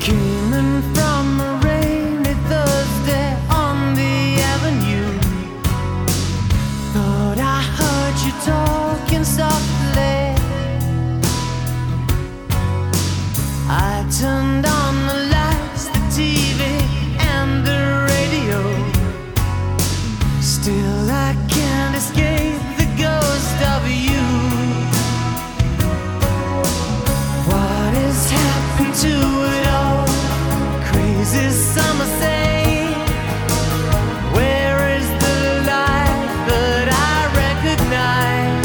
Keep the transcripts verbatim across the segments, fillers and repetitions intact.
Came in from a rainy Thursday on the avenue. Thought I heard you talking softly. I turned on the lights, the T V and the radio. Still I can't escape the ghost of you. What has happened to it all? Crazy summer say, where is the life that I recognize?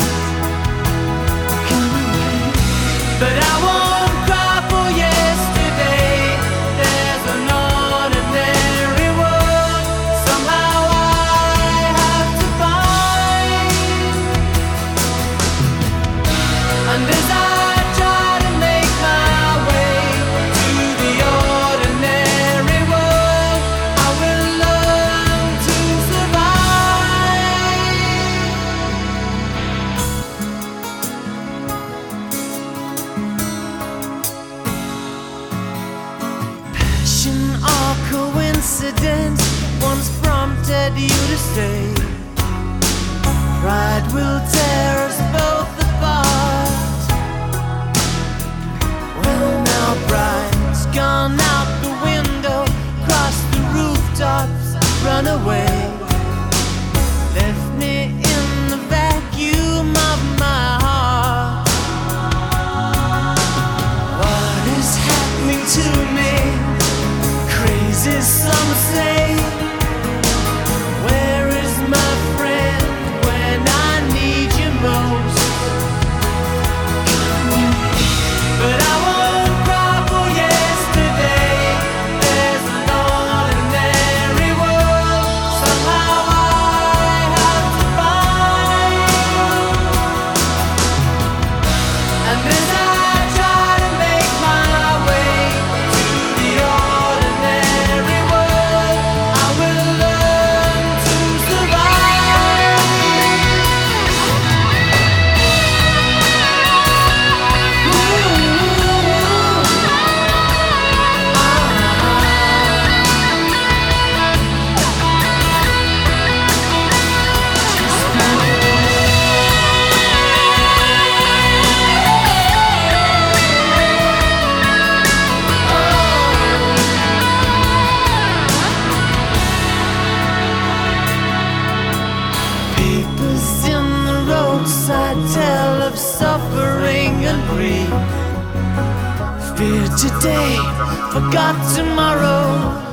But I won't cry for yesterday. There's an ordinary world somehow I have to find. And as I try to make my way to the ordinary world, I will learn to survive. Passion or coincidence once prompted you to say, pride will tear us both apart. Well, now pride's gone out the window, crossed the rooftops, run away, left me in the vacuum of my heart. What is happening to me? Crazy some say. Where is my friend when I need you most? But I won't cry for yesterday. There's an ordinary world somehow I have to find. And as I try to make my way to the ordinary world, I will learn to survive. Papers in the roadside tell of suffering and grief. Fear today, forgot tomorrow.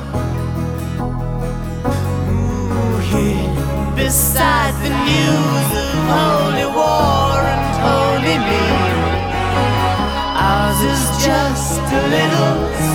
Ooh, here beside the news of holy war and holy me, ours is just a little